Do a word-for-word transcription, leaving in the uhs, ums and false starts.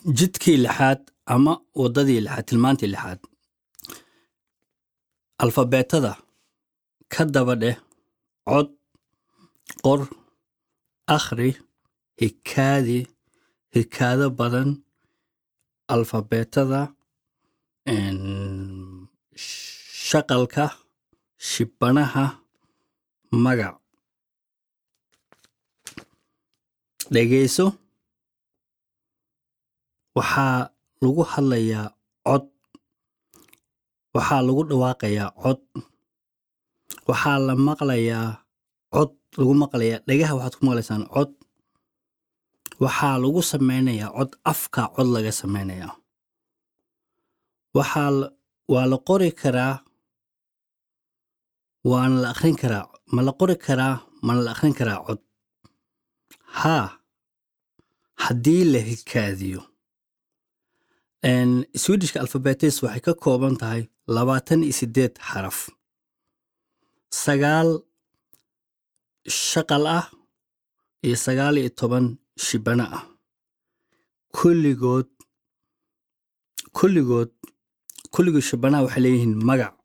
jidkii lixaad ama wadadii lixaad tilmaantii lixaad alfabeetada ka daba dheh cod qor akhri hikaadi hikaado badan alfabeetada shaqalka shibanaha magac dhegeyso waxaa lagu hadlayaa cod waxaa lagu dhawaaqayaa cod waxaa la maqlayaa cod lagu maqlayaa dhagaha waxaad ku maqlaysaan cod waxaa lagu sameynayaa cod afka cod laga sameynayaa waxaa waa la qori karaa waana la akhrin karaa ma la qori karaa mana la akhrin karaa cod haa haddii la hikaadiyo swedishka alfabetis waxay ka kooban tahay labaatan iyo siddeed xaraf sagaal shaqal ah iyo sagaal iyo toban shibana ah kulligood kulligood kulligood shibanaha waxay leeyihiin magac